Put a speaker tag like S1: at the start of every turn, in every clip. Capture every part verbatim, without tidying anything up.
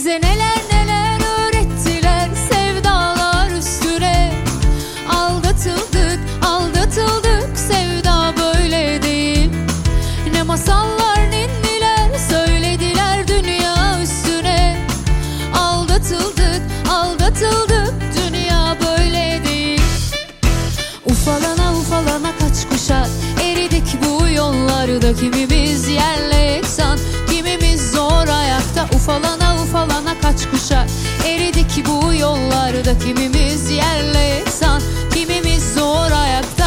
S1: Bize neler neler öğrettiler sevdalar üstüne. Aldatıldık, aldatıldık, sevda böyle değil. Ne masallar ninniler söylediler dünya üstüne. Aldatıldık, aldatıldık, dünya böyle değil. Ufalana ufalana kaç kuşak eridik bu yollarda. Kimimiz yerle yeksan, kimimiz zor ayakta. Ufalana ufalana kaç kuşak eridik bu yollarda. Kimimiz yerle yeksan, kimimiz zor ayakta.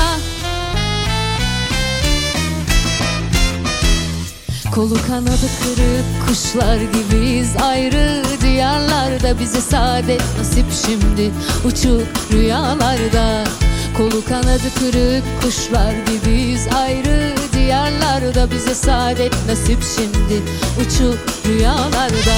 S1: Kolu kanadı kırık kuşlar gibiyiz ayrı diyarlarda. Bize saadet nasip şimdi uçuk rüyalarda. Kolu kanadı kırık kuşlar gibiyiz ayrı diyarlarda. Bize saadet nasip şimdi uçuk rüyalarda.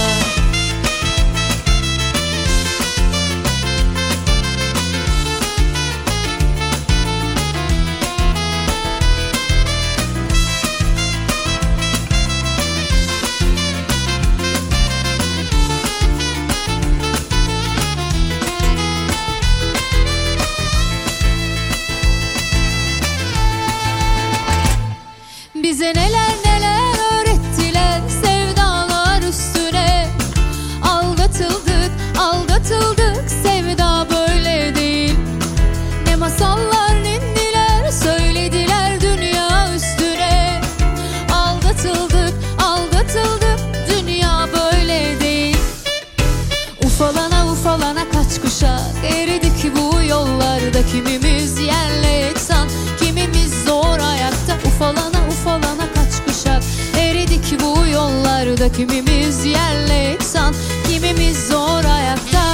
S1: Bize neler neler öğrettiler sevdalar üstüne. Aldatıldık, aldatıldık, sevda böyle değil. Ne masallar ninniler söylediler dünya üstüne. Aldatıldık, aldatıldık, dünya böyle değil. Ufalana ufalana kaç kuşak eridik bu yollarda. Kimimiz yerle yeksan, kimimiz zor ayakta. Ufalana ufalana kaç kuşak eridik bu yollarda. Kimimiz yerle yeksan, kimimiz zor ayakta.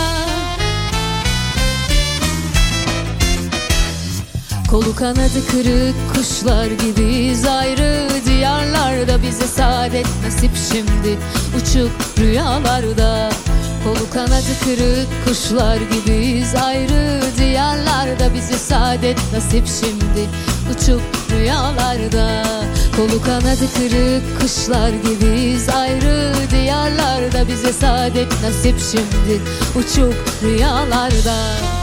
S1: Kolu kanadı kırık kuşlar gibiyiz ayrı diyarlarda. Bize saadet nasip şimdi uçuk rüyalarda. Kolu kanadı kırık kuşlar gibiyiz ayrı diyarlarda. Bize saadet nasip şimdi uçuk rüyalarda. Kolu kanadı kırık kuşlar gibiyiz ayrı diyarlarda. Bize saadet nasip şimdi uçuk rüyalarda.